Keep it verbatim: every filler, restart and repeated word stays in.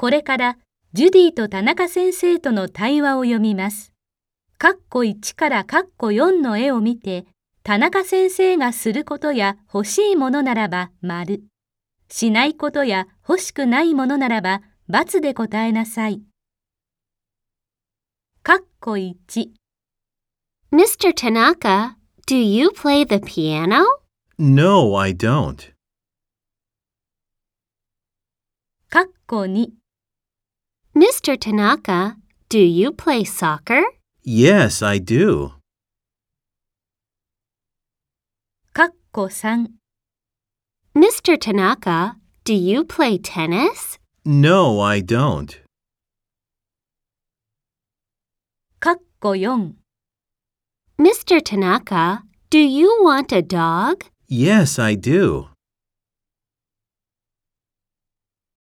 これからジュディと田中先生との対話を読みます。括弧いちから括弧よんの絵を見て、田中先生がすることや欲しいものならば丸、しないことや欲しくないものならば×で答えなさい。括弧いち Mister Tanaka, do you play the piano? No, I don't. 括弧に Mister Tanaka, do you play soccer? Yes, I do. 括弧さん Mister Tanaka, do you play tennis? No, I don't. 括弧よん Mister Tanaka, do you want a dog? Yes, I do.